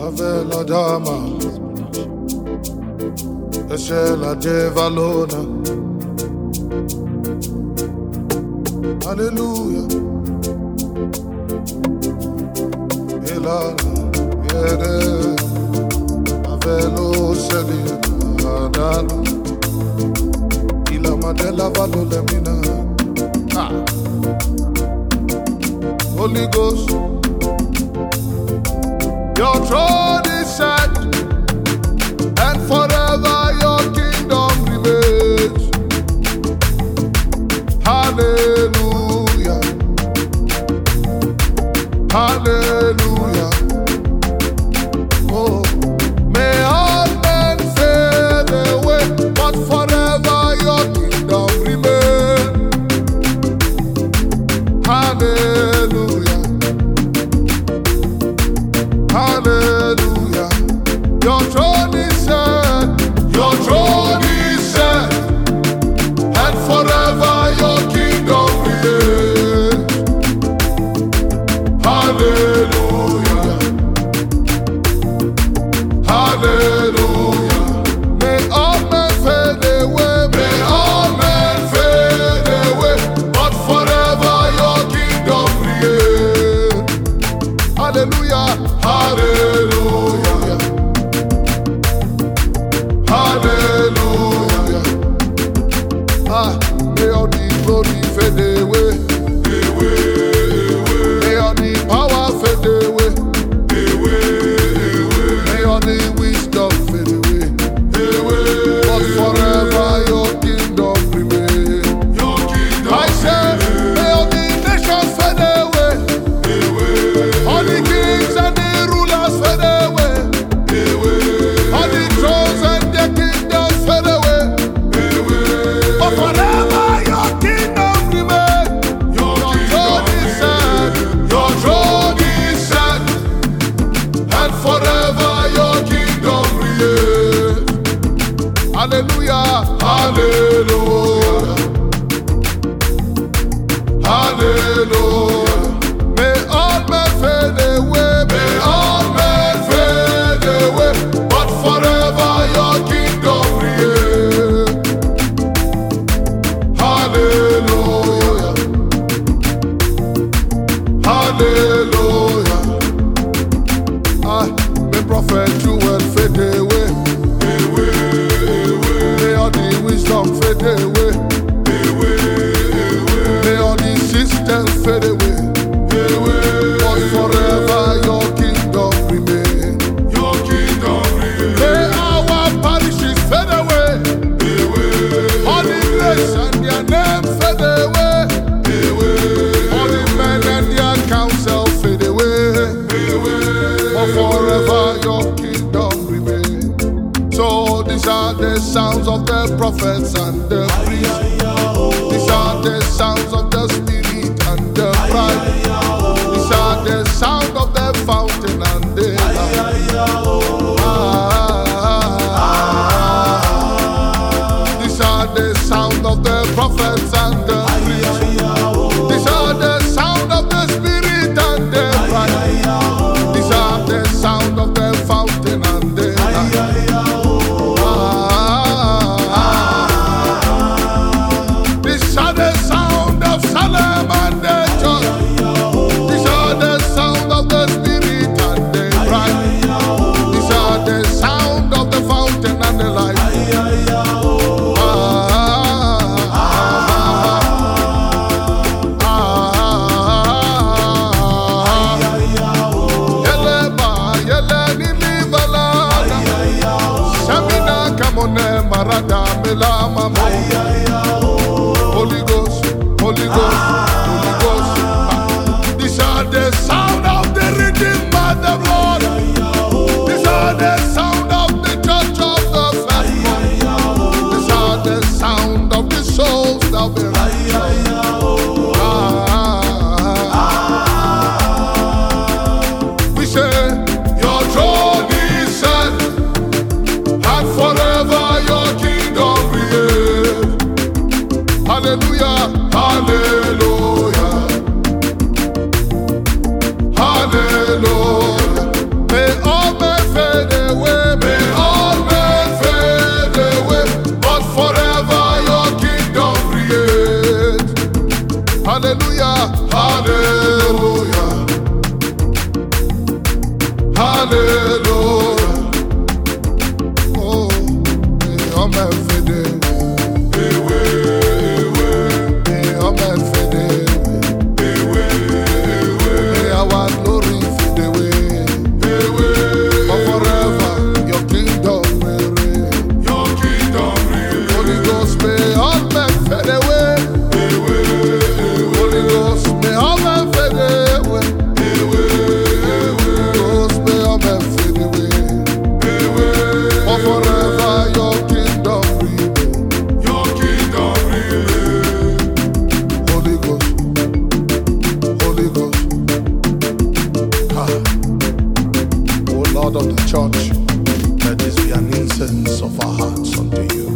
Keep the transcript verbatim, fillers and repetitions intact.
Avela dama, escela de valona. Hallelujah. Elana, yere, avelo selina, dala. Ila madela valo lemina. Ah. Holy Ghost, your throne is set, and forever your kingdom remains. Hallelujah, hallelujah. Oh, may all men fade away, but forever your kingdom remains. Hallelujah, hallelujah. Your throne is set, your throne is set, and forever your kingdom reigns. Hallelujah, hallelujah. May all men fade away, may all men fade away, but forever your kingdom reigns. Hallelujah, hallelujah, hallelujah. Ah, may all the glory fade away, away, away. May all the power fade away, away, away. May all the wisdom fade away, away. But forever your kingdom remain. Your kingdom I say, may all the nations fade away, away. All the kings and the rulers fade away, away. All the thrones and their kingdoms fade away, away. But forever your kingdom remain. Your, your throne is set, your throne is set, and forever your kingdom reigns. Hallelujah, hallelujah, hallelujah. May all men fade away, may all men fade away, but forever your kingdom reigns. Hallelujah, hallelujah. Ah, may prophet Joel fade away, away, away. May all the wisdom fade away, away, away. May all the systems fade away, away. But forever your kingdom remain. Your kingdom remain. May our parishes fade away, away. All the grace and their name fade away, away. All the men and their counsel fade away, away. But forever your kingdom remain. So these are the sounds of the prophets and the priests. These are the sounds of the spirit and the bride. These are the sound of the fountain and the lamp. Ah, these are the sound of the prophets and the priests. These are the sound of the spirit and the bride. These are the sound of the fountain and the lamp. These are the sound of Salem and the church. These are the sound of the spirit and the bride. These are the sound of the fountain and the light. Ah, ah, ah, ah. Yeleba, yeleni libalana. Shamina kamone marada melama mo. Holy Ghost, Holy Ghost, Holy Ghost. These are the sound of the redeemed by the blood. These are the sound of the church of the faithful. These are the sound of the souls that will rise. We say, your throne is set, and forever your kingdom reigns. Hallelujah, hallelujah. God of the church, let this be an incense of our hearts unto you.